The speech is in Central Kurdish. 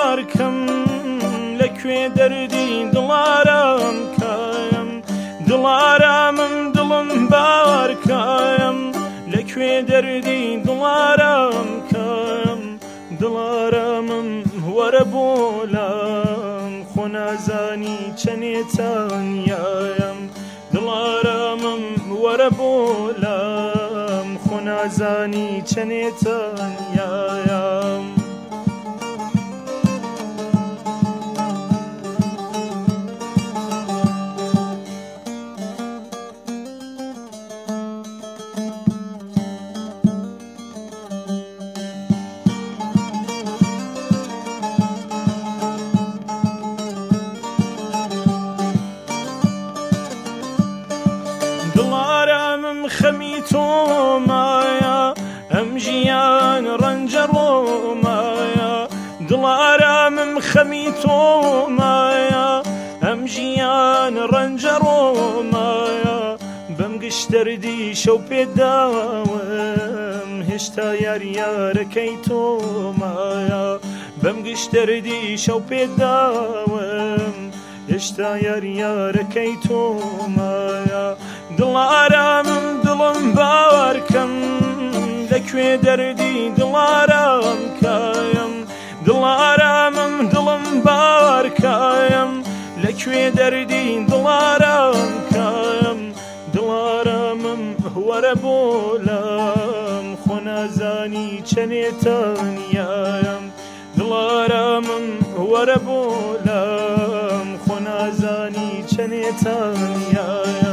باوەڕکەم لەکوێ دەردی دڵارام کایم دڵارامم دڵم باوەڕکایم لەکوێ دەردی دڵارام کایم دڵارامم وەرە بۆلام خۆ نازانی چەنێتانیایم دڵارامم وەرە بۆلام خۆ نازانی چەنێتانیایم دڵارامم خەمی تۆمایە ئەم ژیان ڕەنجە ڕۆمایە دڵارامم خەمی تۆمایە ئەم ژیان ڕەنجە ڕۆمایە بەم گشتەردی شەو پێداوم هێشتا یاریارەکەی تۆمایە بەم گشتەردی شەو پێداوم هێشتا یاریارەکەی تۆمایە دڵارامم دڵم باوەڕکەم لەکوێ دەردی دڵارام کایم دڵارامم دڵم باوەڕکایم لەکوێ دەردی دڵارام کایم دڵارامم وەرە بۆلام خۆ نازانی چەنێتانیایم دڵارامم وەرە بۆلام خۆ نازانی چەنێتانیایم